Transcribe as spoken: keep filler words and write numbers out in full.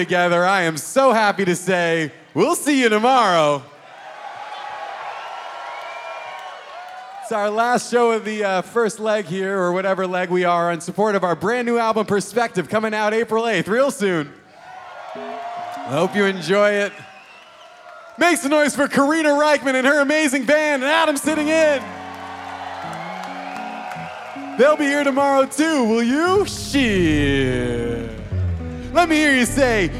together. I am so happy to say we'll see you tomorrow. It's our last show of the uh, first leg here, or whatever leg we are, in support of our brand new album, Perspective, coming out April eighth, real soon. I hope you enjoy it. Make some noise for Karina Reichman and her amazing band, and Adam sitting in. They'll be here tomorrow too, will you? Shit. Let me hear you say,